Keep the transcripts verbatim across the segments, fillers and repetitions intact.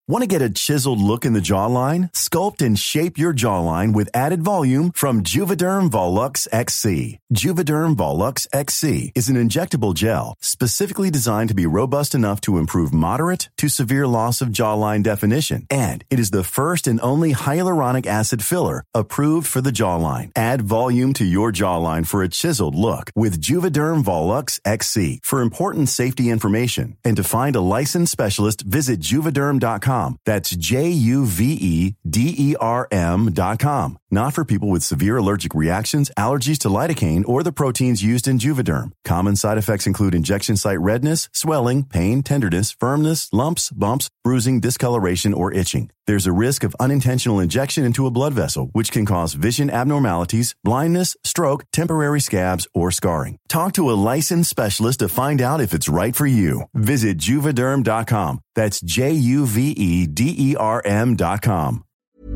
Want to get a chiseled look in the jawline? Sculpt and shape your jawline with added volume from Juvederm Volux X C. Juvederm Volux X C is an injectable gel specifically designed to be robust enough to improve moderate to severe loss of jawline definition. And it is the first and only hyaluronic acid filler approved for the jawline. Add volume to your jawline for a chiseled look with Juvederm Volux X C. For important safety information and to find a licensed specialist, visit juvederm dot com. That's J U V E D E R M dot com. Not for people with severe allergic reactions, allergies to lidocaine, or the proteins used in Juvederm. Common side effects include injection site redness, swelling, pain, tenderness, firmness, lumps, bumps, bruising, discoloration, or itching. There's a risk of unintentional injection into a blood vessel, which can cause vision abnormalities, blindness, stroke, temporary scabs, or scarring. Talk to a licensed specialist to find out if it's right for you. Visit juvederm dot com. That's J U V E D E R M dot com.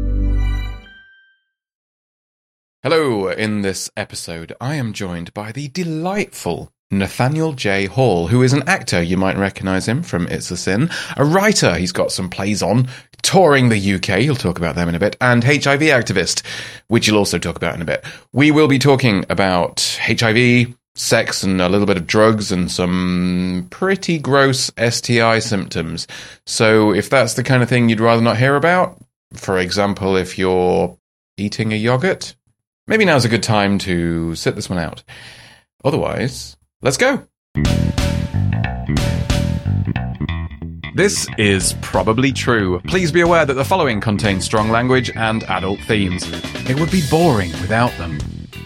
Hello, in this episode, I am joined by the delightful Nathaniel J. Hall, who is an actor. You might recognise him from It's a Sin. A writer, he's got some plays on, touring the U K, he'll talk about them in a bit, and H I V activist, which he'll also talk about in a bit. We will be talking about H I V, sex, and a little bit of drugs, and some pretty gross S T I symptoms. So if that's the kind of thing you'd rather not hear about, for example, if you're eating a yogurt, maybe now's a good time to sit this one out. Otherwise, let's go. This is probably true. Please be aware that the following contains strong language and adult themes. It would be boring without them.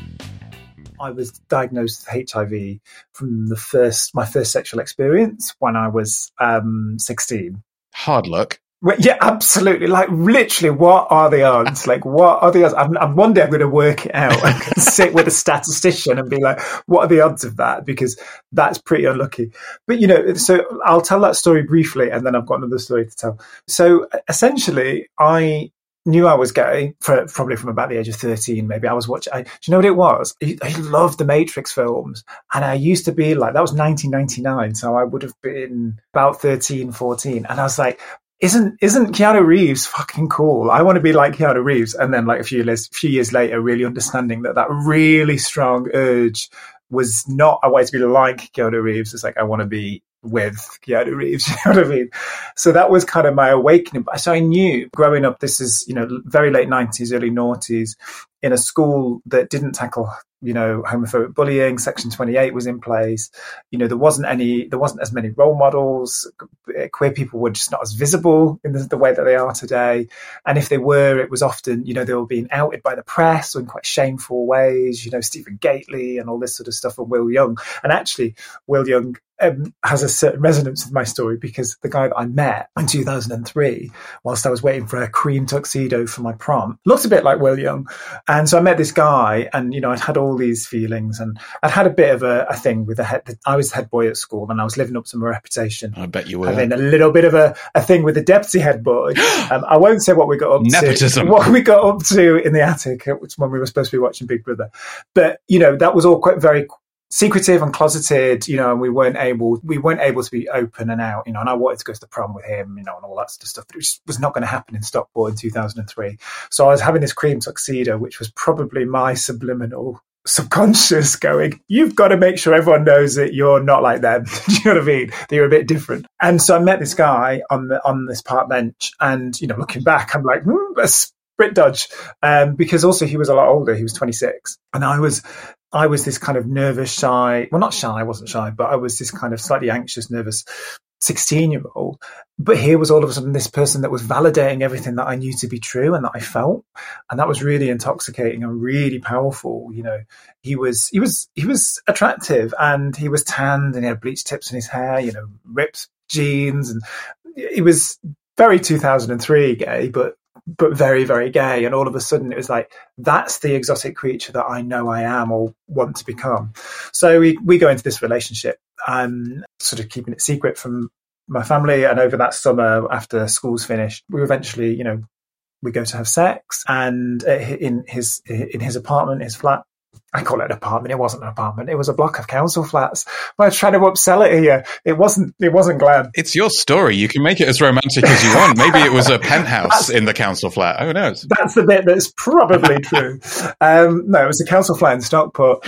I was diagnosed with H I V from the first my first sexual experience when I was um, sixteen. Hard luck. Well, yeah, absolutely. Like, literally, what are the odds? Like, what are the odds? I'm, I'm one day I'm going to work it out and sit with a statistician and be like, what are the odds of that? Because that's pretty unlucky. But, you know, so I'll tell that story briefly, and then I've got another story to tell. So essentially, I knew I was gay for probably from about the age of thirteen, maybe. I was watching, I, do you know what it was? I, I loved the Matrix films. And I used to be like, that was nineteen ninety-nine. So I would have been about thirteen, fourteen. And I was like, Isn't isn't Keanu Reeves fucking cool? I want to be like Keanu Reeves. And then like a few years, few years later, really understanding that that really strong urge was not a way to be like Keanu Reeves. It's like, I want to be with Keanu Reeves, you know what I mean? So that was kind of my awakening. So I knew growing up, this is, you know, very late nineties, early noughties, in a school that didn't tackle, you know, homophobic bullying. Section twenty-eight was in place. You know, there wasn't any, there wasn't as many role models. Queer people were just not as visible in the, the way that they are today. And if they were, it was often, you know, they were being outed by the press in quite shameful ways, you know, Stephen Gately and all this sort of stuff, and Will Young. And actually, Will Young um, has a certain resonance with my story, because the guy that I met in two thousand three, whilst I was waiting for a cream tuxedo for my prom, looked a bit like Will Young. And so I met this guy, and, you know, I'd had all these feelings, and I'd had a bit of a, a thing with the head. I was the head boy at school, and I was living up to my reputation. I bet you were. Having a little bit of a, a thing with the deputy head boy. Um, I won't say what we got up Nepotism. to. What we got up to in the attic, which when we were supposed to be watching Big Brother. But, you know, that was all quite very secretive and closeted, you know, and we weren't able, we weren't able to be open and out, you know, and I wanted to go to the prom with him, you know, and all that sort of stuff, but it just was not going to happen in Stockport in two thousand three. So I was having this cream tuxedo, which was probably my subliminal subconscious going, you've got to make sure everyone knows that you're not like them. Do you know what I mean? That you're a bit different. And so I met this guy on the, on this park bench, and, you know, looking back, I'm like, hmm, a sprit dodge. Um, because also he was a lot older. He was twenty-six. And I was, I was this kind of nervous, shy, well, not shy, I wasn't shy, but I was this kind of slightly anxious, nervous sixteen-year-old. But here was all of a sudden this person that was validating everything that I knew to be true and that I felt. And that was really intoxicating and really powerful. You know, he was, he was, he was attractive, and he was tanned, and he had bleach tips in his hair, you know, ripped jeans. And he was very two thousand three gay, but but very, very gay. And all of a sudden it was like, that's the exotic creature that I know I am or want to become. So we, we go into this relationship, and sort of keeping it secret from my family. And over that summer, after school's finished, we eventually, you know, we go to have sex, and in his, in his apartment, his flat. I call it an apartment. It wasn't an apartment. It was a block of council flats. We're trying to upsell it here. It wasn't. It wasn't glam. It's your story. You can make it as romantic as you want. Maybe it was a penthouse in the council flat. Who knows? That's the bit that's probably true. Um, no, it was a council flat in Stockport.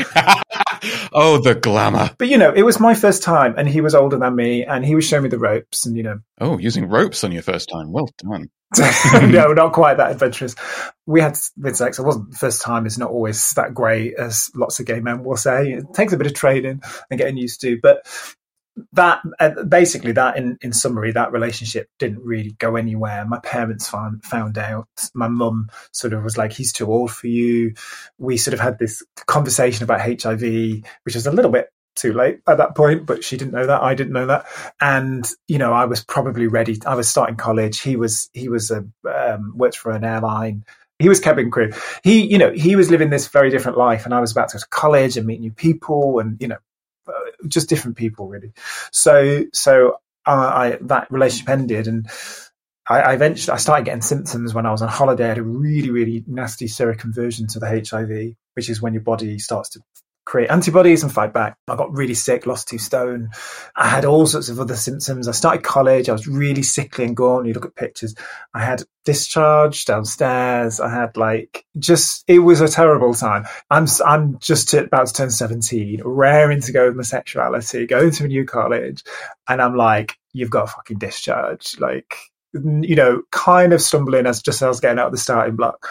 Oh, the glamour! But you know, it was my first time, and he was older than me, and he was showing me the ropes, and you know. Oh, using ropes on your first time. Well done. No, not quite that adventurous. We had with sex. It wasn't the first time. It's not always that great, as lots of gay men will say. It takes a bit of training and getting used to. But that, uh, basically, that in, in summary, that relationship didn't really go anywhere. My parents found found out. My mum sort of was like, "He's too old for you." We sort of had this conversation about H I V, which was a little bit too late at that point, but she didn't know that. I didn't know that. And, you know, I was probably ready. I was starting college. He was, he was a, um, worked for an airline. He was cabin crew. He, you know, he was living this very different life, and I was about to go to college and meet new people and, you know, just different people really. So, so uh, I, that relationship ended, and I, I eventually, I started getting symptoms when I was on holiday. I had a really, really nasty seroconversion to the H I V, which is when your body starts to create antibodies and fight back. I got really sick, lost two stone. I had all sorts of other symptoms. I started college. I was really sickly and gaunt. You look at pictures. I had discharge downstairs. I had like just, it was a terrible time. I'm I'm just about to turn seventeen, raring to go with my sexuality, going to a new college. And I'm like, you've got a fucking discharge. Like, you know, kind of stumbling as just as I was getting out of the starting block.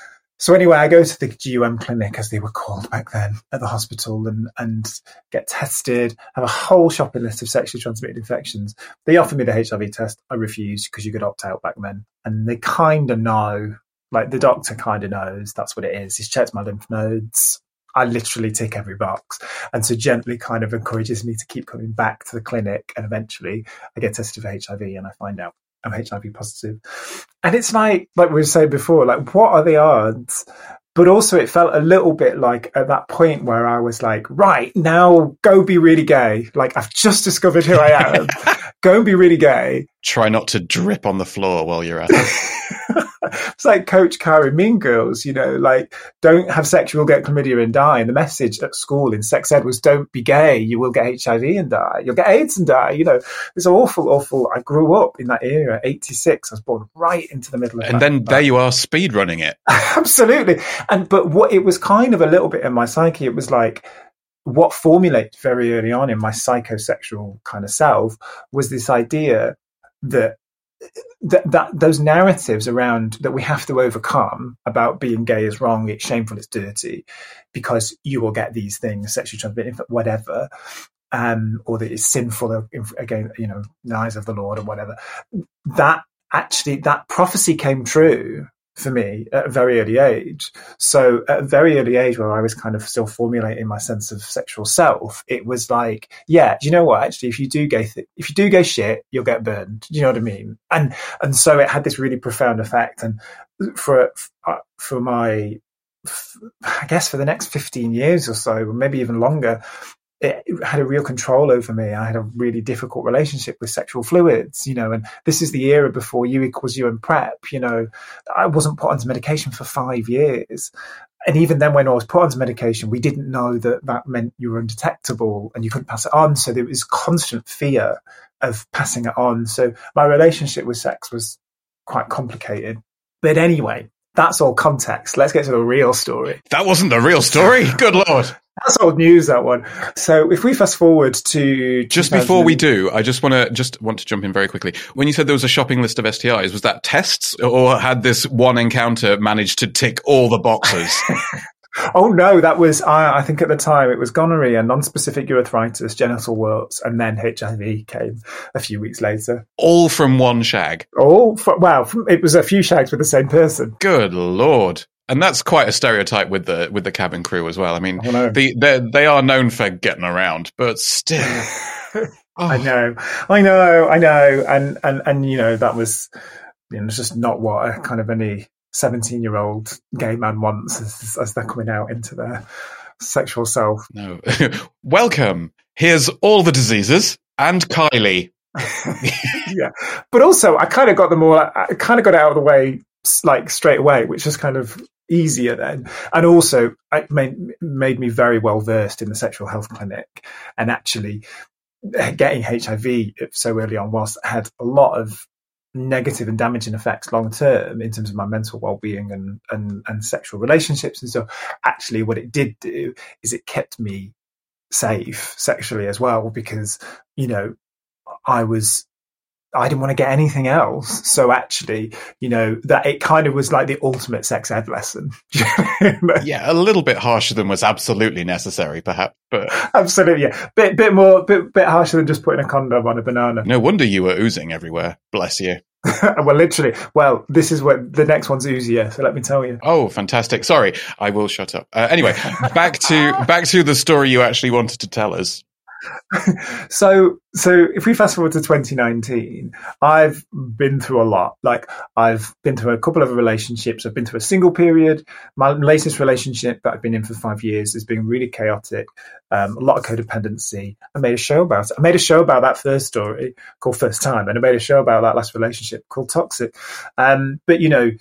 So anyway, I go to the G U M clinic, as they were called back then, at the hospital, and, and get tested, have a whole shopping list of sexually transmitted infections. They offered me the H I V test. I refused because you could opt out back then. And they kind of know, like the doctor kind of knows that's what it is. He's checked my lymph nodes. I literally tick every box. And so gently kind of encourages me to keep coming back to the clinic. And eventually I get tested for H I V and I find out I'm H I V positive. And it's like, like we were saying before, like, what are the odds? But also it felt a little bit like at that point where I was like, right, now go be really gay. Like, I've just discovered who I am. Go and be really gay. Try not to drip on the floor while you're at it. It's like Coach Carr in Mean Girls, you know, like, don't have sex, you will get chlamydia and die. And the message at school in sex ed was, don't be gay, you will get H I V and die. You'll get AIDS and die. You know, it's awful, awful. I grew up in that era, eighty-six. I was born right into the middle of it. And that. then there you are, speed running it. Absolutely. And, but what it was kind of a little bit in my psyche, it was like, what formulated very early on in my psychosexual kind of self was this idea that That, that those narratives around that we have to overcome about being gay is wrong, it's shameful, it's dirty, because you will get these things, sexually transmitted, whatever, um, or that it's sinful again, you know, in the eyes of the Lord or whatever. That actually, that prophecy came true for me at a very early age. So at a very early age where I was kind of still formulating my sense of sexual self, it was like, yeah, do you know what? Actually, if you do gay, th- if you do gay shit, you'll get burned. Do you know what I mean? And, and so it had this really profound effect. And for, for my, I guess for the next fifteen years or so, maybe even longer, it had a real control over me. I had a really difficult relationship with sexual fluids, you know, and this is the era before U equals U and PrEP, you know. I wasn't put onto medication for five years. And even then when I was put onto medication, we didn't know that that meant you were undetectable and you couldn't pass it on. So there was constant fear of passing it on. So my relationship with sex was quite complicated. But anyway, that's all context. Let's get to the real story. That wasn't the real story. Good Lord. That's old news, that one. So if we fast forward to just before we do, I just want to just want to jump in very quickly. When you said there was a shopping list of S T Is, was that tests, or had this one encounter managed to tick all the boxes? Oh no, that was I, I think at the time it was gonorrhea, non-specific urethritis, genital warts, and then H I V came a few weeks later. All from one shag. All from, wow, it was a few shags with the same person. Good Lord. And that's quite a stereotype with the with the cabin crew as well. I mean, I the they they are known for getting around, but still. oh. I know, I know, I know, and and and you know that was, you know, it's just not what a kind of any seventeen-year-old gay man wants as, as they're coming out into their sexual self. No, welcome. Here's all the diseases and Kylie. Yeah, but also I kind of got them all. I kind of got it out of the way like straight away, which is kind of easier then. And also it made, made me very well versed in the sexual health clinic, and actually getting H I V so early on whilst it had a lot of negative and damaging effects long term in terms of my mental well-being and, and, and sexual relationships. And so actually what it did do is it kept me safe sexually as well, because, you know, I was, I didn't want to get anything else. So actually, you know, that it kind of was like the ultimate sex ed lesson. Yeah, a little bit harsher than was absolutely necessary, perhaps. But absolutely, yeah, bit bit more, bit bit harsher than just putting a condom on a banana. No wonder you were oozing everywhere. Bless you. Well, literally. Well, this is what the next one's oozier. So let me tell you. Oh, fantastic! Sorry, I will shut up. Uh, anyway, back to back to the story you actually wanted to tell us. so so if we fast forward to twenty nineteen, I've been through a lot. Like, I've been through a couple of relationships. I've been through a single period. My latest relationship that I've been in for five years has been really chaotic. Um, a lot of codependency. I made a show about it. I made a show about that first story called First Time, and I made a show about that last relationship called Toxic. Um, but, you know,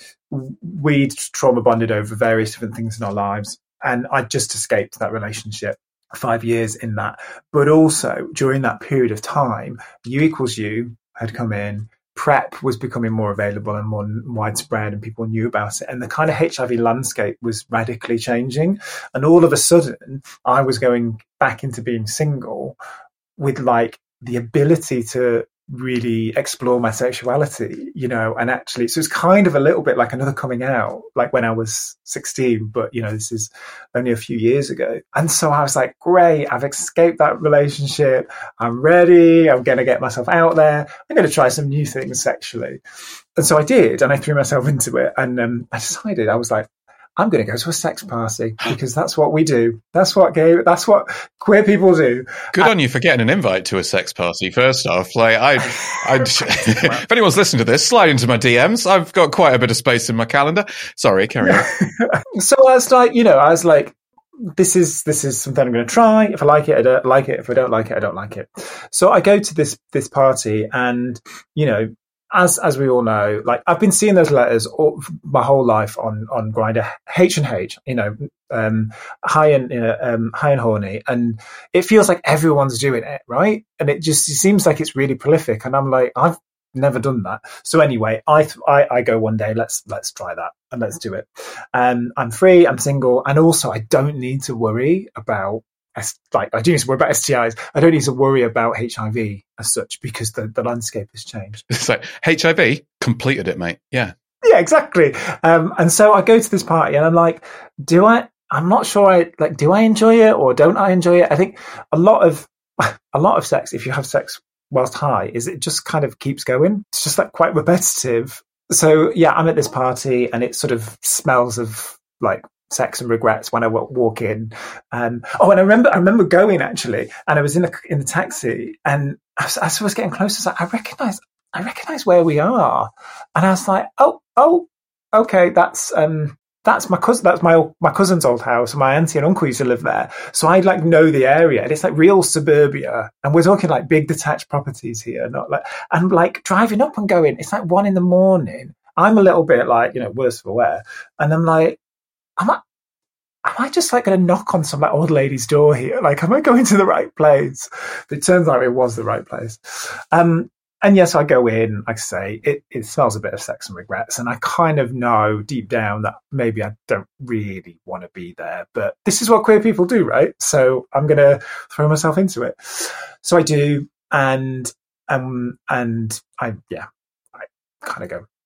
we trauma bonded over various different things in our lives, and I just escaped that relationship. Five years in that. But also during that period of time, U equals U had come in, PrEP was becoming more available and more widespread, and people knew about it. And the kind of H I V landscape was radically changing. And all of a sudden, I was going back into being single with like the ability to really explore my sexuality, you know, and actually, so it's kind of a little bit like another coming out, like when I was sixteen, but, you know, this is only a few years ago. And so I was like, great, I've escaped that relationship. I'm ready. I'm going to get myself out there. I'm going to try some new things sexually. And so I did, and I threw myself into it. And um, I decided, I was like, I'm going to go to a sex party, because that's what we do. That's what gay, that's what queer people do. Good and, on you for getting an invite to a sex party. First off, like I, I, if anyone's listening to this, slide into my D Ms. I've got quite a bit of space in my calendar. Sorry, carry on. So I was like, you know, I was like, this is this is something I'm going to try. If I like it, I don't like it. If I don't like it, I don't like it. So I go to this this party, and, you know, As as we all know, like, I've been seeing those letters all, my whole life on on Grindr, H and H, you know, um, high and you know, um, high and horny, and it feels like everyone's doing it, right? And it just it seems like it's really prolific, and I'm like, I've never done that. So anyway, I I, I go one day, let's let's try that and let's do it. Um, I'm free, I'm single, and also I don't need to worry about. Like, I do need to worry about S T Is. I don't need to worry about H I V as such, because the, the landscape has changed. It's like H I V completed it, mate. Yeah. Yeah, exactly. Um, and so I go to this party, and I'm like, do I, I'm not sure I, like, do I enjoy it or don't I enjoy it? I think a lot of, a lot of sex, if you have sex whilst high, is it just kind of keeps going. It's just like quite repetitive. So yeah, I'm at this party, and it sort of smells of like sex and regrets when I walk in. Um, oh, and I remember, I remember going actually, and I was in the in the taxi, and as, as I was getting closer, I was like, I recognize, I recognize where we are, and I was like, oh, oh, okay, that's um, that's my cousin, that's my my cousin's old house. My auntie and uncle used to live there, so I like know the area, and it's like real suburbia, and we're talking like big detached properties here, not like, and like driving up and going, it's like one in the morning. I'm a little bit like, you know, worse for wear, and I'm like, Am I, am I just like going to knock on some like old lady's door here? Like, am I going to the right place? But it turns out it was the right place. Um, and yes, I go in, like I say, it, it smells a bit of sex and regrets. And I kind of know deep down that maybe I don't really want to be there, but this is what queer people do, right? So I'm going to throw myself into it. So I do. And, um, and I, yeah, I kind of go,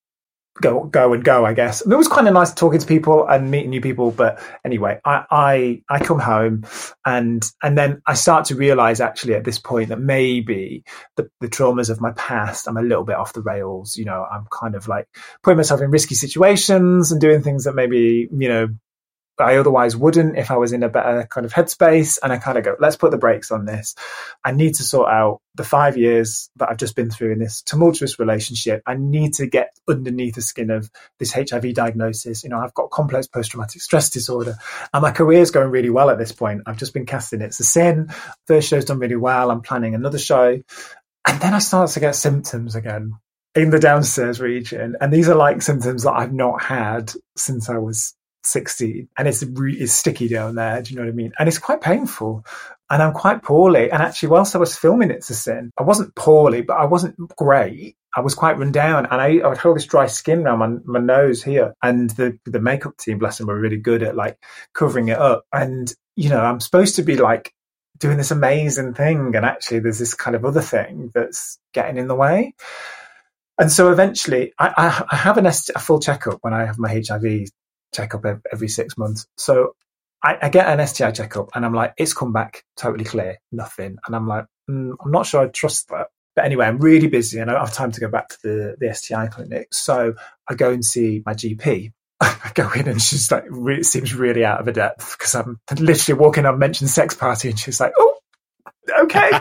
go go and go, I guess. And it was kind of nice talking to people and meeting new people. But anyway, I, I I come home, and and then I start to realize actually at this point that maybe the, the traumas of my past, I'm a little bit off the rails. You know, I'm kind of like putting myself in risky situations and doing things that maybe, you know, I otherwise wouldn't if I was in a better kind of headspace. And I kind of go, let's put the brakes on this. I need to sort out the five years that I've just been through in this tumultuous relationship. I need to get underneath the skin of this H I V diagnosis. You know, I've got complex post-traumatic stress disorder, and my career's going really well at this point. I've just been casting It's a Sin. First show's done really well. I'm planning another show. And then I start to get symptoms again. in the downstairs region. And these are like symptoms that I've not had since I was sixteen. And it's re- it's sticky down there. Do you know what I mean? And it's quite painful. And I'm quite poorly. And actually, whilst I was filming It's a Sin, I wasn't poorly, but I wasn't great. I was quite run down, and I, I would hold this dry skin around my, my nose here. And the, the makeup team, bless them, were really good at like covering it up. And, you know, I'm supposed to be like doing this amazing thing. And actually, there's this kind of other thing that's getting in the way. And so eventually, I, I, I have an a full checkup when I have my H I V checkup every six months. So I, I get an S T I checkup, and I'm like, it's come back totally clear, nothing. And I'm like, mm, I'm not sure I trust that. But anyway, I'm really busy and I don't have time to go back to the, the S T I clinic. So I go and see my G P. I go in and she's like, really, seems really out of her depth because I'm literally walking on mentioned sex party, and she's like, oh, okay.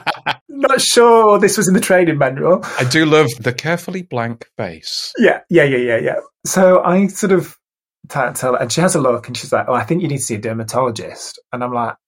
Not sure this was in the training manual. I do love the carefully blank face. Yeah, yeah, yeah, yeah, yeah. So I sort of tell her, and she has a look and she's like, oh, I think you need to see a dermatologist. And I'm like,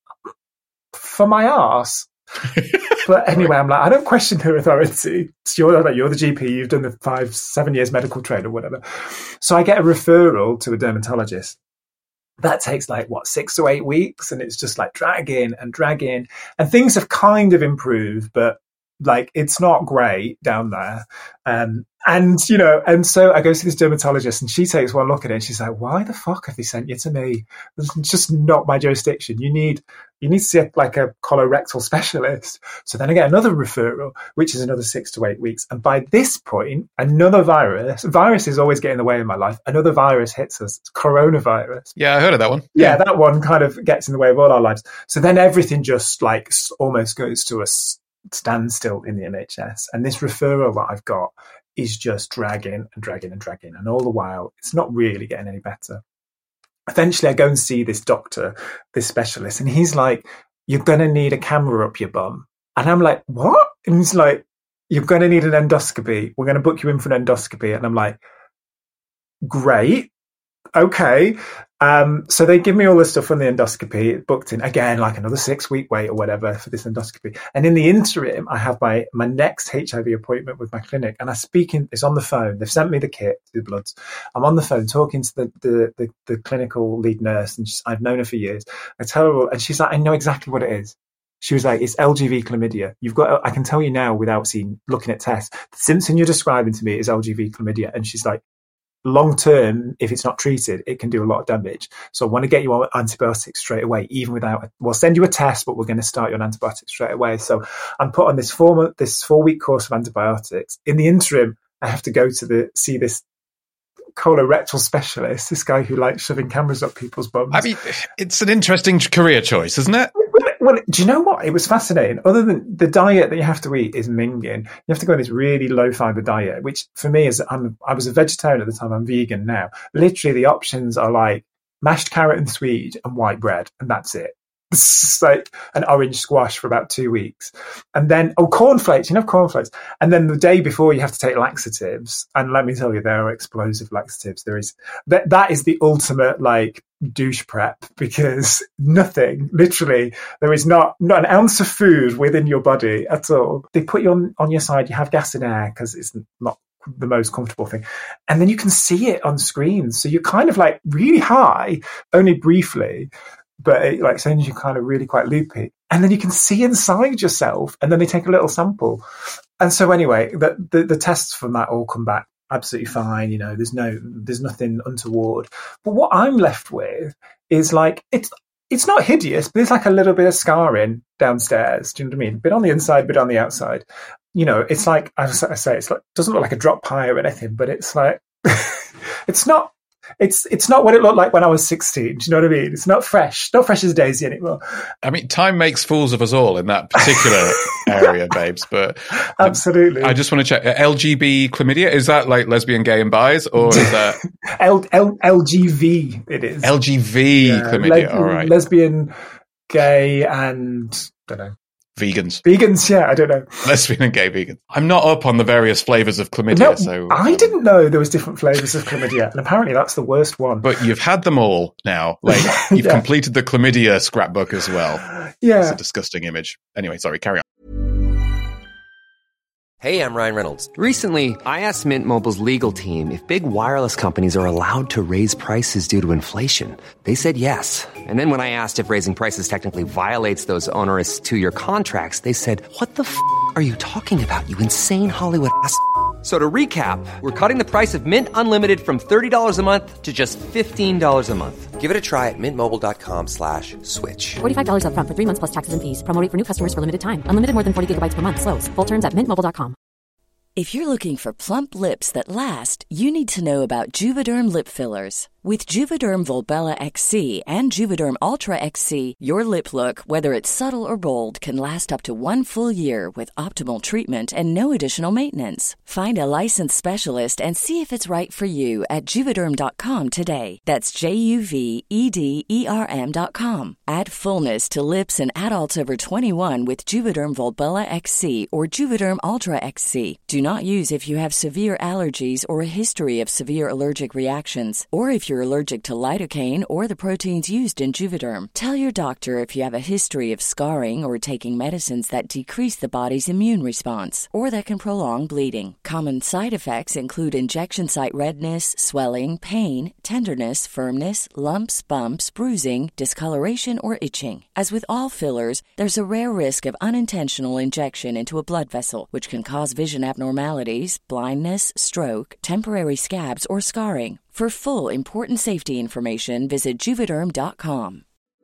for my arse? But anyway, I'm like, I don't question her authority. You're, like, you're the G P, you've done the five, seven years medical training or whatever. So I get a referral to a dermatologist. That takes like, what, six to eight weeks? And it's just like dragging and dragging. And things have kind of improved, but like, it's not great down there. Um, and, you know, and so I go to this dermatologist and she takes one look at it and she's like, why the fuck have they sent you to me? It's just not my jurisdiction. You need, you need to see a, like a colorectal specialist. So then I get another referral, which is another six to eight weeks. And by this point, another virus, viruses always get in the way in my life. Another virus hits us. It's coronavirus. Yeah, I heard of that one. Yeah, that one kind of gets in the way of all our lives. So then everything just like almost goes to a standstill in the N H S. And this referral that I've got is just dragging and dragging and dragging. And all the while, it's not really getting any better. Eventually, I go and see this doctor, this specialist, and he's like, you're going to need a camera up your bum. And I'm like, what? And he's like, you're going to need an endoscopy. We're going to book you in for an endoscopy. And I'm like, great. Okay. Um, so they give me all the stuff on the endoscopy, booked in again, like another six week wait or whatever for this endoscopy. And in the interim, I have my, my next H I V appointment with my clinic, and I speak in, it's on the phone. They've sent me the kit, the bloods. I'm on the phone talking to the, the, the, the clinical lead nurse, and she's, I've known her for years. I tell her all, and she's like, I know exactly what it is. She was like, it's L G V chlamydia. You've got, I can tell you now without seeing, looking at tests, the symptom you're describing to me is L G V chlamydia. And she's like, long term, if it's not treated, it can do a lot of damage. So I want to get you on antibiotics straight away, even without, we'll send you a test, but we're going to start you on antibiotics straight away. So I'm put on this four month, this four week course of antibiotics. In the interim, I have to go to the, see this colorectal specialist, this guy who likes shoving cameras up people's bums. I mean, it's an interesting career choice, isn't it? Well, do you know what? It was fascinating. Other than the diet that you have to eat is minging. You have to go on this really low fiber diet, which for me is, I'm, I was a vegetarian at the time. I'm vegan now. Literally the options are like mashed carrot and sweet and white bread. And that's it. It's like an orange squash for about two weeks. And then, oh, cornflakes, you know, cornflakes. And then the day before you have to take laxatives. And let me tell you, there are explosive laxatives. There is, that, that is the ultimate like douche prep, because nothing, literally, there is not, not an ounce of food within your body at all. They put you on, on your side, you have gas and air because it's not the most comfortable thing. And then you can see it on screen. So you're kind of like really high, only briefly. But it, like, as soon as you're kind of really quite loopy, and then you can see inside yourself, and then they take a little sample. And so anyway, the, the, the tests from that all come back absolutely fine. You know, there's no, there's nothing untoward. But what I'm left with is like, it's, it's not hideous, but there's like a little bit of scarring downstairs. Do you know what I mean? Bit on the inside, bit on the outside. You know, it's like, as I say, it's like, doesn't look like a drop pie or anything, but it's like, it's not, It's it's not what it looked like when I was sixteen. Do you know what I mean? It's not fresh. Not fresh as Daisy anymore. I mean, time makes fools of us all in that particular area, babes. But absolutely. I just want to check. L G B chlamydia, is that like lesbian, gay and bis? Or is that... L, L, L G V it is. L G V yeah, chlamydia, le- all right. Lesbian, gay and, I don't know. Vegans. Vegans, yeah, I don't know. Lesbian and gay vegans. I'm not up on the various flavours of chlamydia. No, so I um, didn't know there was different flavours of chlamydia, and apparently that's the worst one. But you've had them all now. Like, you've yeah. completed the chlamydia scrapbook as well. Yeah. It's a disgusting image. Anyway, sorry, carry on. Hey, I'm Ryan Reynolds. Recently, I asked Mint Mobile's legal team if big wireless companies are allowed to raise prices due to inflation. They said yes. And then when I asked if raising prices technically violates those onerous two-year contracts, they said, what the f*** are you talking about, you insane Hollywood ass f- So to recap, we're cutting the price of Mint Unlimited from thirty dollars a month to just fifteen dollars a month. Give it a try at mintmobile.com slash switch. forty-five dollars up front for three months plus taxes and fees. Promo rate for new customers for limited time. Unlimited more than forty gigabytes per month. Slows full terms at mint mobile dot com. If you're looking for plump lips that last, you need to know about Juvederm lip fillers. With Juvederm Volbella X C and Juvederm Ultra X C, your lip look, whether it's subtle or bold, can last up to one full year with optimal treatment and no additional maintenance. Find a licensed specialist and see if it's right for you at Juvederm dot com today. That's J U V E D E R M dot com. Add fullness to lips in adults over twenty-one with Juvederm Volbella X C or Juvederm Ultra X C. Do not use if you have severe allergies or a history of severe allergic reactions, or if you're allergic to lidocaine or the proteins used in Juvederm. Tell your doctor if you have a history of scarring or taking medicines that decrease the body's immune response or that can prolong bleeding. Common side effects include injection site redness, swelling, pain, tenderness, firmness, lumps, bumps, bruising, discoloration, or itching. As with all fillers, there's a rare risk of unintentional injection into a blood vessel, which can cause vision abnormalities, blindness, stroke, temporary scabs, or scarring. For full, important safety information, visit Juvederm dot com.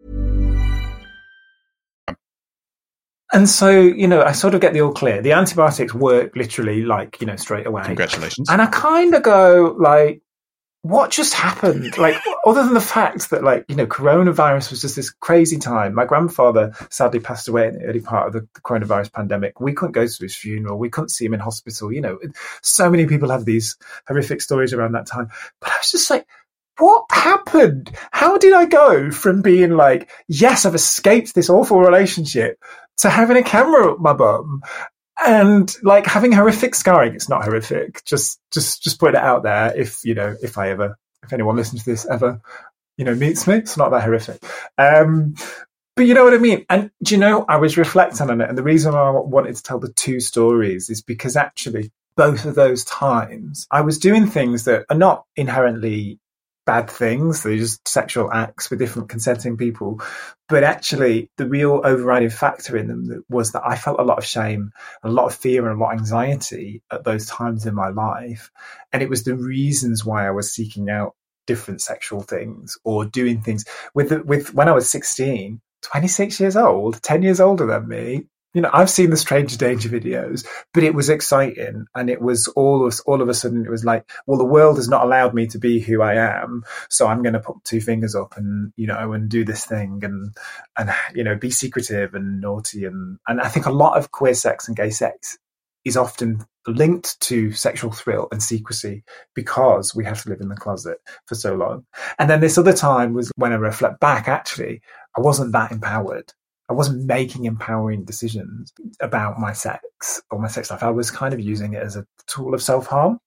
And so, you know, I sort of get the all clear. The antibiotics work literally like, you know, straight away. Congratulations. And I kind of go like, what just happened? Like, other than the fact that, like, you know, coronavirus was just this crazy time. My grandfather sadly passed away in the early part of the coronavirus pandemic. We couldn't go to his funeral. We couldn't see him in hospital. You know, so many people have these horrific stories around that time. But I was just like, what happened? How did I go from being like, yes, I've escaped this awful relationship, to having a camera up my bum and like having horrific scarring? It's not horrific. Just, just, just put it out there. If, you know, if I ever, if anyone listens to this ever, you know, meets me, it's not that horrific. Um, but you know what I mean? And do you know, I was reflecting on it. And the reason I wanted to tell the two stories is because actually both of those times I was doing things that are not inherently bad things. They're just sexual acts with different consenting people. But actually, the real overriding factor in them was that I felt a lot of shame, a lot of fear, and a lot of anxiety at those times in my life. And it was the reasons why I was seeking out different sexual things or doing things. With with when I was sixteen, twenty-six years old, ten years older than me, you know, I've seen the Stranger Danger videos, but it was exciting. And it was all of, all of a sudden, it was like, well, the world has not allowed me to be who I am. So I'm going to put two fingers up and, you know, and do this thing and, and, you know, be secretive and naughty. And, and I think a lot of queer sex and gay sex is often linked to sexual thrill and secrecy because we have to live in the closet for so long. And then this other time was when I reflect back, actually, I wasn't that empowered. I wasn't making empowering decisions about my sex or my sex life. I was kind of using it as a tool of self-harm.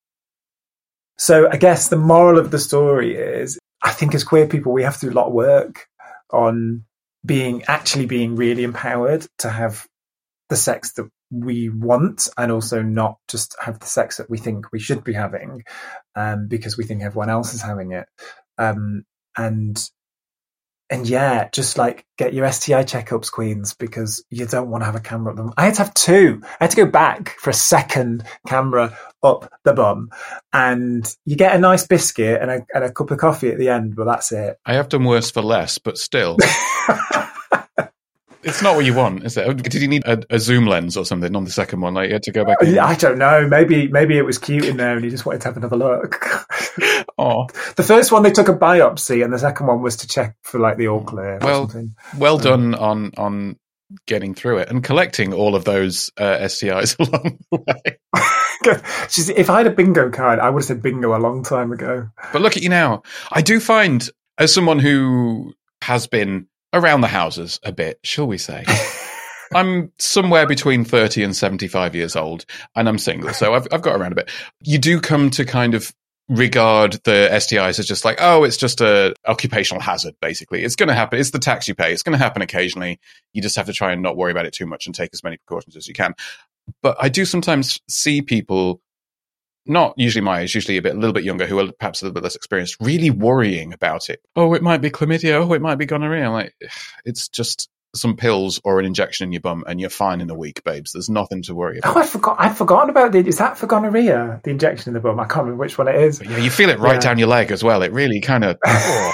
So I guess the moral of the story is, I think as queer people, we have to do a lot of work on being actually being really empowered to have the sex that we want and also not just have the sex that we think we should be having um, because we think everyone else is having it. Um, and And yeah, just like get your S T I checkups, queens, because you don't want to have a camera up them. I had to have two. I had to go back for a second camera up the bum. And you get a nice biscuit and a, and a cup of coffee at the end, but that's it. I have done worse for less, but still. It's not what you want, is it? Did you need a, a zoom lens or something on the second one? Like you had to go back in? I don't know. Maybe maybe it was cute in there and you just wanted to have another look. Oh, the first one they took a biopsy, and the second one was to check for like the all clear. Well, or something. well um, done on on getting through it and collecting all of those uh, S T Is along the way. If I had a bingo card, I would have said bingo a long time ago. But look at you now. I do find, as someone who has been around the houses a bit, shall we say, I'm somewhere between thirty and seventy-five years old, and I'm single, so I've, I've got around a bit. You do come to kind of regard the S T Is as just like, oh, it's just a occupational hazard, basically. It's going to happen. It's the tax you pay. It's going to happen occasionally. You just have to try and not worry about it too much and take as many precautions as you can. But I do sometimes see people, not usually my age, usually a bit, a little bit younger, who are perhaps a little bit less experienced, really worrying about it. Oh, it might be chlamydia. Oh, it might be gonorrhea. I'm like, it's just some pills or an injection in your bum and you're fine in a week, babes. There's nothing to worry about. Oh, I forgot. I'd forgotten about the. Is that for gonorrhea? The injection in the bum? I can't remember which one it is. But yeah, you feel it right yeah. down your leg as well. It really kind of. Oh.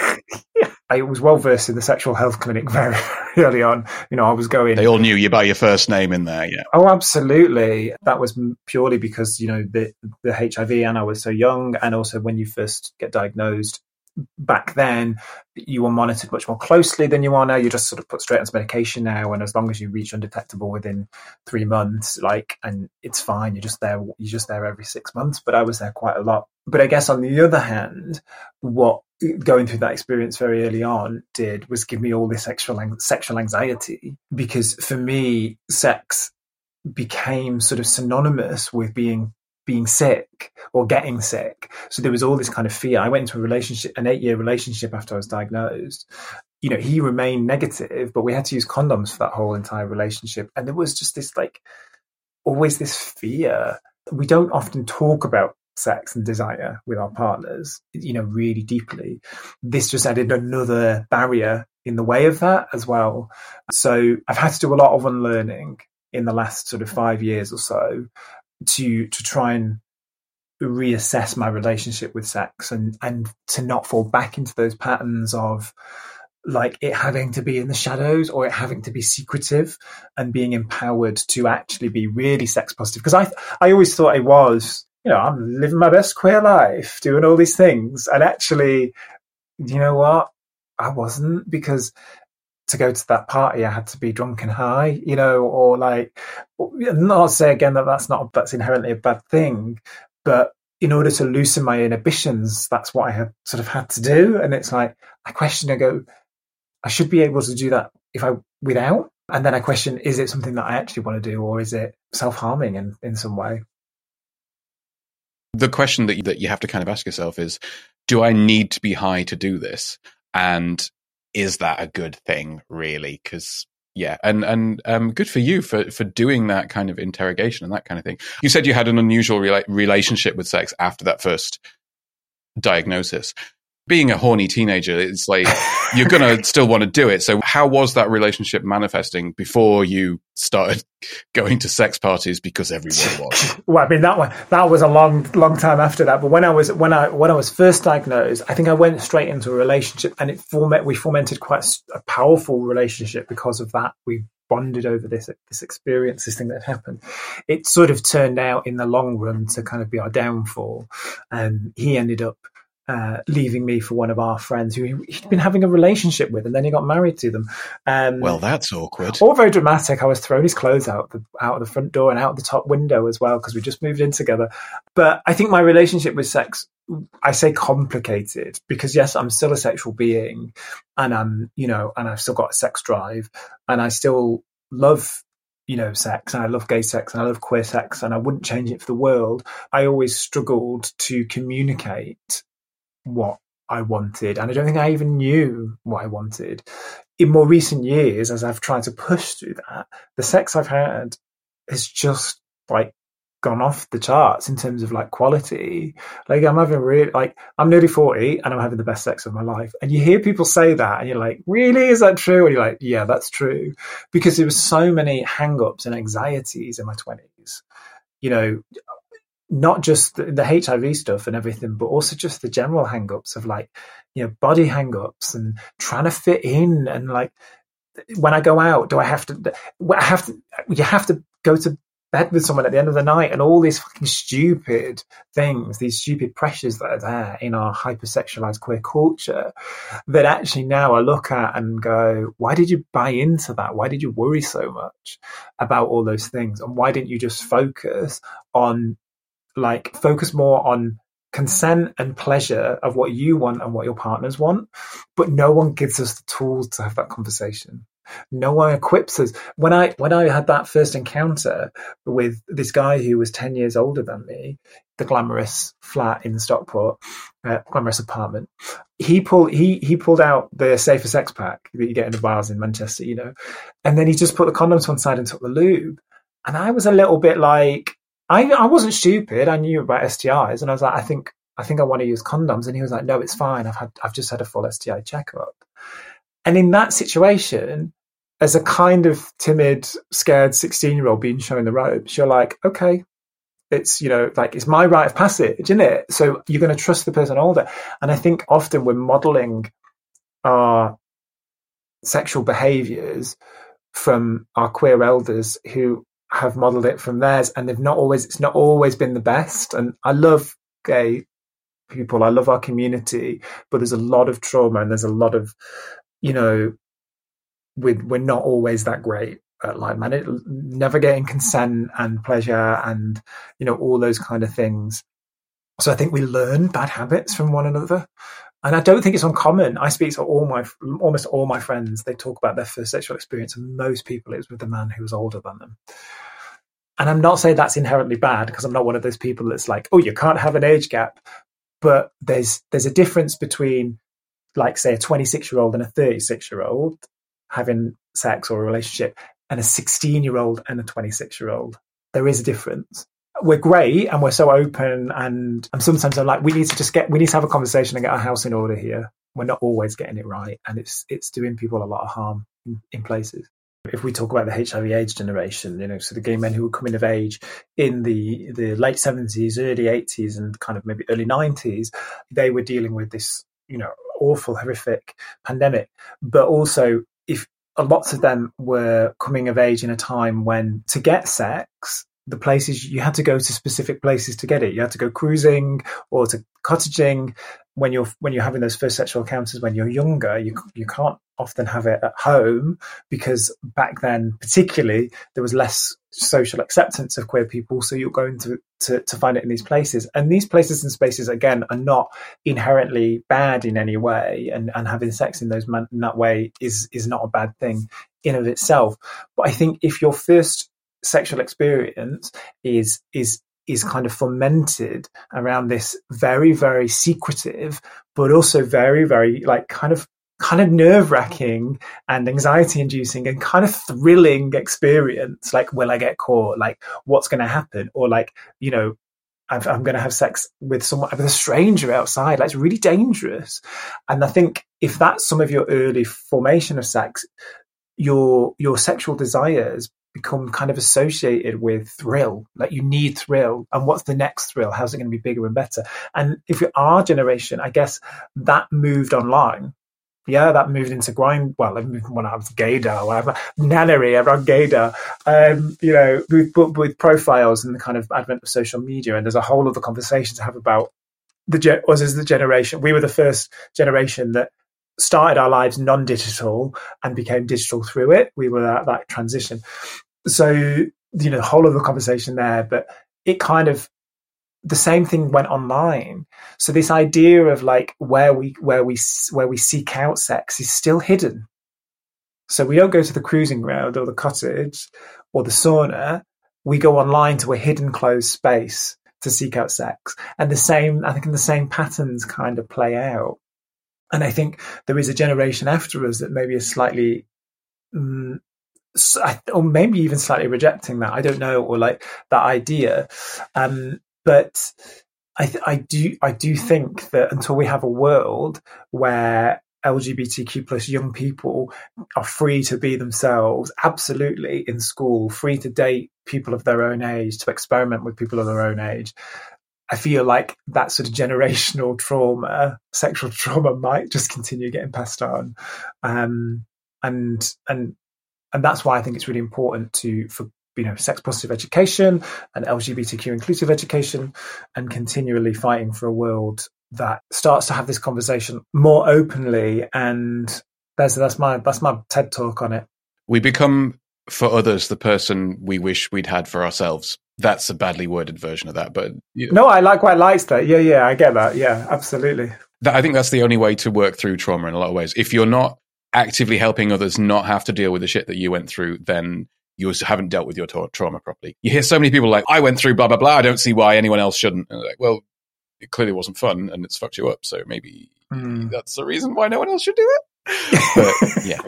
yeah. I was well versed in the sexual health clinic very early on. You know, I was going. They all knew you by your first name in there. Yeah. Oh, absolutely. That was purely because you know the the H I V and I was so young, and also when you first get diagnosed. Back then, you were monitored much more closely than you are now. You're just sort of put straight onto medication now, and as long as you reach undetectable within three months, like, and it's fine. You're just there. You're just there every six months. But I was there quite a lot. But I guess on the other hand, what going through that experience very early on did was give me all this sexual sexual anxiety, because for me, sex became sort of synonymous with being. being sick or getting sick. So there was all this kind of fear. I went into a relationship, an eight year relationship after I was diagnosed. You know, he remained negative, but we had to use condoms for that whole entire relationship. And there was just this, like, always this fear. We don't often talk about sex and desire with our partners, you know, really deeply. This just added another barrier in the way of that as well. So I've had to do a lot of unlearning in the last sort of five years or so. to to try and reassess my relationship with sex and and to not fall back into those patterns of like it having to be in the shadows or it having to be secretive, and being empowered to actually be really sex positive. Because I I always thought I was, you know, I'm living my best queer life, doing all these things, and actually, you know what, I wasn't, because to go to that party, I had to be drunk and high, you know, or like, not to say again that that's not, that's inherently a bad thing, but in order to loosen my inhibitions, that's what I had sort of had to do. And it's like, I question, I go, I should be able to do that if I, without. And then I question, is it something that I actually want to do, or is it self-harming in, in some way? The question that you, that you have to kind of ask yourself is, do I need to be high to do this? And is that a good thing, really? Because, yeah, and and um, good for you for, for doing that kind of interrogation and that kind of thing. You said you had an unusual rela- relationship with sex after that first diagnosis. Being a horny teenager, it's like you're going to still want to do it. So how was that relationship manifesting before you started going to sex parties because everyone was? Well, I mean, that one, that was a long, long time after that. But when I was, when I, when I was first diagnosed, I think I went straight into a relationship, and it formed, we fomented quite a powerful relationship because of that. We bonded over this, this experience, this thing that happened. It sort of turned out in the long run to kind of be our downfall. And he ended up Uh, leaving me for one of our friends who he'd been having a relationship with, and then he got married to them. Um, well, that's awkward. All very dramatic. I was throwing his clothes out the, out of the front door and out the top window as well, because we just moved in together. But I think my relationship with sex, I say complicated, because yes, I'm still a sexual being, and I'm, you know, and I've still got a sex drive, and I still love, you know, sex, and I love gay sex, and I love queer sex, and I wouldn't change it for the world. I always struggled to communicate what I wanted, and I don't think I even knew what I wanted. In more recent years, as I've tried to push through that, the sex I've had has just like gone off the charts in terms of like quality. Like I'm having really, like I'm nearly forty and I'm having the best sex of my life. And you hear people say that and you're like, really, is that true? And you're like, yeah, that's true. Because there was so many hang-ups and anxieties in my twenties, you know, not just the, the H I V stuff and everything, but also just the general hang-ups of like, you know, body hang-ups and trying to fit in. And like, when I go out, do I have to, I have to, you have to go to bed with someone at the end of the night, and all these fucking stupid things, these stupid pressures that are there in our hypersexualized queer culture, that actually now I look at and go, why did you buy into that? Why did you worry so much about all those things? And why didn't you just focus on, like, focus more on consent and pleasure of what you want and what your partners want? But no one gives us the tools to have that conversation. No one equips us. When I when I had that first encounter with this guy who was ten years older than me, the glamorous flat in Stockport, uh, glamorous apartment, he pulled he he pulled out the Safer Sex pack that you get in the bars in Manchester, you know, and then he just put the condoms to one side and took the lube. And I was a little bit like, I, I wasn't stupid. I knew about S T Is, and I was like, I think, I think I want to use condoms. And he was like, no, it's fine. I've had, I've just had a full S T I checkup. And in that situation, as a kind of timid, scared sixteen year old being shown the ropes, you're like, okay, it's, you know, like it's my rite of passage, isn't it? So you're going to trust the person older. And I think often we're modeling our sexual behaviors from our queer elders who have modeled it from theirs, and they've not always, it's not always been the best. And I love gay people, I love our community, but there's a lot of trauma and there's a lot of, you know, we're, we're not always that great at like man, never getting consent and pleasure and, you know, all those kind of things. So I think we learn bad habits from one another. And I don't think it's uncommon. I speak to all my, almost all my friends. They talk about their first sexual experience, and most people it was with a man who was older than them. And I'm not saying that's inherently bad, because I'm not one of those people that's like, oh, you can't have an age gap. But there's there's a difference between, like, say, a twenty-six year old and a thirty-six year old having sex or a relationship, and a sixteen year old and a twenty-six year old. There is a difference. We're great and we're so open, and, and sometimes I'm like, we need to just get, we need to have a conversation and get our house in order here. We're not always getting it right, and it's it's doing people a lot of harm in, in places. If we talk about the H I V AIDS generation, you know, so the gay men who were coming of age in the, the late seventies, early eighties, and kind of maybe early nineties, they were dealing with this, you know, awful, horrific pandemic. But also, if lots of them were coming of age in a time when to get sex, the places you had to go to specific places to get it. You had to go cruising or to cottaging. When you're when you're having those first sexual encounters when you're younger, you you can't often have it at home, because back then, particularly, there was less social acceptance of queer people. So you're going to to, to find it in these places, and these places and spaces again are not inherently bad in any way. And, and having sex in those man, in that way is is not a bad thing in of itself. But I think if your first sexual experience is is is kind of fomented around this very, very secretive, but also very, very like kind of kind of nerve-wracking and anxiety-inducing and kind of thrilling experience, like, will I get caught? Like, what's going to happen? Or like, you know, I've, I'm going to have sex with someone, with a stranger outside. Like, it's really dangerous. And I think if that's some of your early formation of sex, your your sexual desires become kind of associated with thrill. Like, you need thrill, and what's the next thrill? How's it going to be bigger and better? And if you're our generation, I guess that moved online. Yeah, that moved into grind. Well, when I was gaydar, whatever, nannery, everyone gaydar. Um, you know, with, with profiles and the kind of advent of social media, and there's a whole other conversation to have about the us as the generation. We were the first generation that started our lives non-digital and became digital through it. We were at that transition. So, you know, the whole of the conversation there, but it kind of, the same thing went online. So this idea of like where we, where we, where we seek out sex is still hidden. So we don't go to the cruising ground or the cottage or the sauna. We go online to a hidden closed space to seek out sex. And the same, I think the same patterns kind of play out. And I think there is a generation after us that maybe is slightly, um, or maybe even slightly rejecting that. I don't know, or like that idea. Um, but I, th- I do, I do think that until we have a world where L G B T Q plus young people are free to be themselves, absolutely in school, free to date people of their own age, to experiment with people of their own age, I feel like that sort of generational trauma, sexual trauma, might just continue getting passed on, um, and and and that's why I think it's really important to for you know sex positive education and L G B T Q inclusive education, and continually fighting for a world that starts to have this conversation more openly. And that's that's my that's my TED talk on it. We become for others the person we wish we'd had for ourselves. That's a badly worded version of that, but you know. No, I like quite likes that. Yeah, yeah, I get that. Yeah, absolutely. That, I think that's the only way to work through trauma in a lot of ways. If you're not actively helping others not have to deal with the shit that you went through, then you haven't dealt with your ta- trauma properly. You hear so many people like, I went through blah, blah, blah. I don't see why anyone else shouldn't. And like, well, it clearly wasn't fun and it's fucked you up. So maybe mm. that's the reason why no one else should do it. But yeah, no,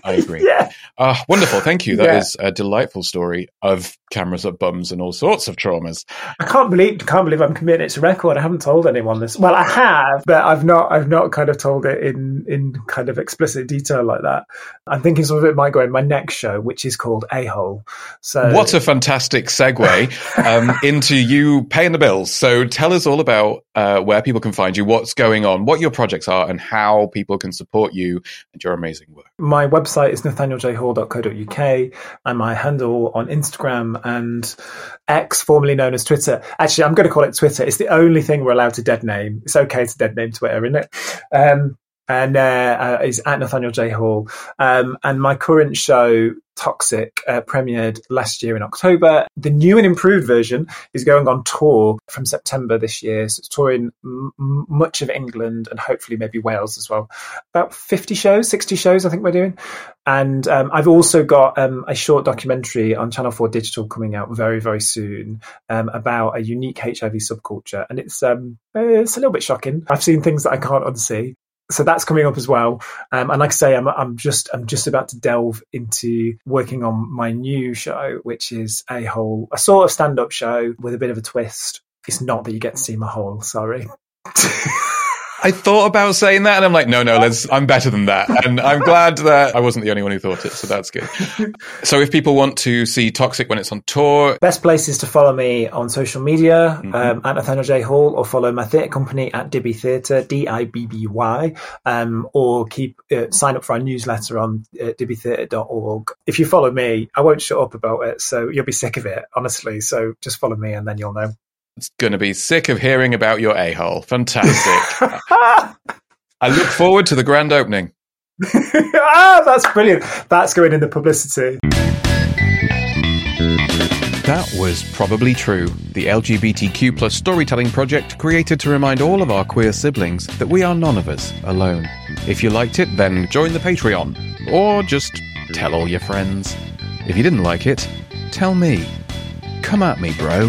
I agree. Yeah. Uh, wonderful. Thank you. That Yeah. is a delightful story of cameras up bums and all sorts of traumas. I can't believe can't believe I'm committing it to record. I haven't told anyone this. Well, I have, but I've not I've not kind of told it in in kind of explicit detail like that. I'm thinking some of it might go in my next show, which is called A-Hole. So What a fantastic segue um, into you paying the bills. So tell us all about uh, where people can find you, what's going on, what your projects are, and how people can support you and your amazing work. My website is nathaniel j hall dot co dot uk, and my handle on Instagram and X, formerly known as Twitter. Actually, I'm going to call it Twitter. It's the only thing we're allowed to dead name. It's okay to dead name Twitter, isn't it? Um, and uh, uh, is at Nathaniel J Hall. Um, and my current show, Toxic, uh, premiered last year in October. The new and improved version is going on tour from September this year. So it's touring m- much of England and hopefully maybe Wales as well. About fifty shows, sixty shows I think we're doing. And um, I've also got um, a short documentary on Channel four Digital coming out very, very soon um, about a unique H I V subculture. And it's um, it's a little bit shocking. I've seen things that I can't unsee. So that's coming up as well, um, and like I say, I'm I'm just I'm just about to delve into working on my new show, which is a whole a sort of stand-up show with a bit of a twist. It's not that you get to see my hole, sorry. I thought about saying that, and I'm like, no, no, let's. I'm better than that, and I'm glad that I wasn't the only one who thought it. So that's good. So if people want to see Toxic when it's on tour, best place is to follow me on social media mm-hmm. um, at Nathaniel J Hall, or follow my theatre company at Dibby Theatre, D I B B Y, um, or keep uh, sign up for our newsletter on uh, dibby theatre dot org. If you follow me, I won't shut up about it, so you'll be sick of it, honestly. So just follow me, and then you'll know. It's going to be sick of hearing about your a-hole. Fantastic. I look forward to the grand opening. Ah, that's brilliant. That's going in the publicity. That was Probably True, the L G B T Q plus storytelling project created to remind all of our queer siblings that we are none of us alone. If you liked it, then join the Patreon. Or just tell all your friends. If you didn't like it, tell me. Come at me, bro.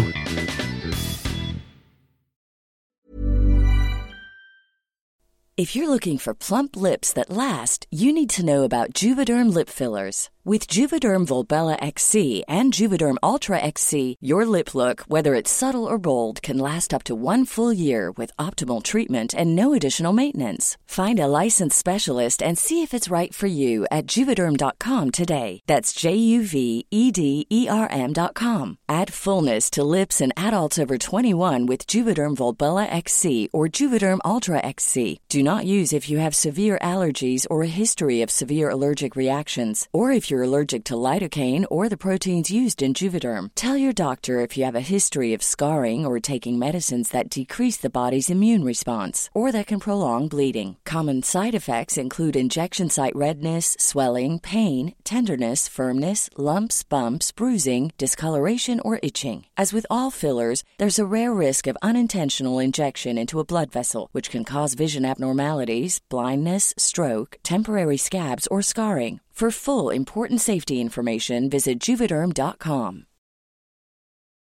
If you're looking for plump lips that last, you need to know about Juvederm lip fillers. With Juvederm Volbella X C and Juvederm Ultra X C, your lip look, whether it's subtle or bold, can last up to one full year with optimal treatment and no additional maintenance. Find a licensed specialist and see if it's right for you at juvederm dot com today. That's J U V E D E R M dot com. Add fullness to lips in adults over twenty-one with Juvederm Volbella X C or Juvederm Ultra X C. Do not use if you have severe allergies or a history of severe allergic reactions, or if you're allergic to lidocaine or the proteins used in Juvederm. Tell your doctor if you have a history of scarring or taking medicines that decrease the body's immune response or that can prolong bleeding. Common side effects include injection site redness, swelling, pain, tenderness, firmness, lumps, bumps, bruising, discoloration, or itching. As with all fillers, there's a rare risk of unintentional injection into a blood vessel, which can cause vision abnormalities, blindness, stroke, temporary scabs, or scarring. For full, important safety information, visit juvederm dot com.